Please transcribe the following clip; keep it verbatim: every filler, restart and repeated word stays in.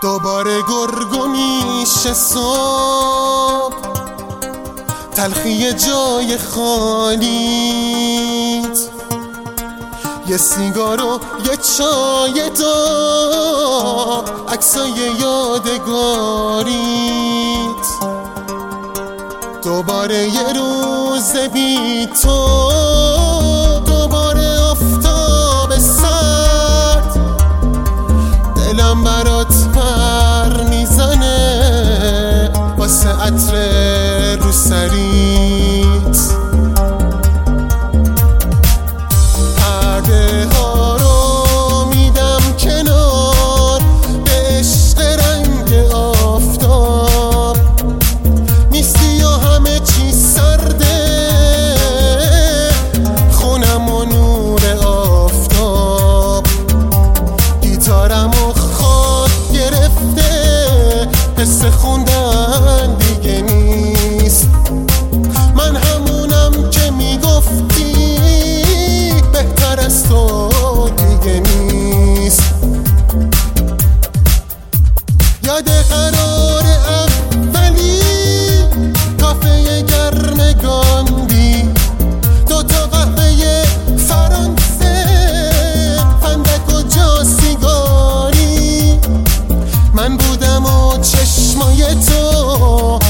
دوباره گرگو میشه صبح، تلخی جای خالیت، یه سیگار و یه چای داغ، عکسای یادگاریت. دوباره یه روز بی تو، دوباره آفتاب سرد، دلم برات پر میزنه واسه عطر رو سریت. پرده ها رو میدم کنار به عشق رنگ آفتاب، نیستی و همه چی سرده، خونم و نور آفتاب. گیتارم و خواب گرفته، حس خوندن دیگه نیست. من همونم که میگفتی بهتر از تو دیگه نیست. یاد قرار اولی کافه گرم گاندی، دوتا قهوه فرانسه، فندک و جا سیگاری. من بودم و چشمای تو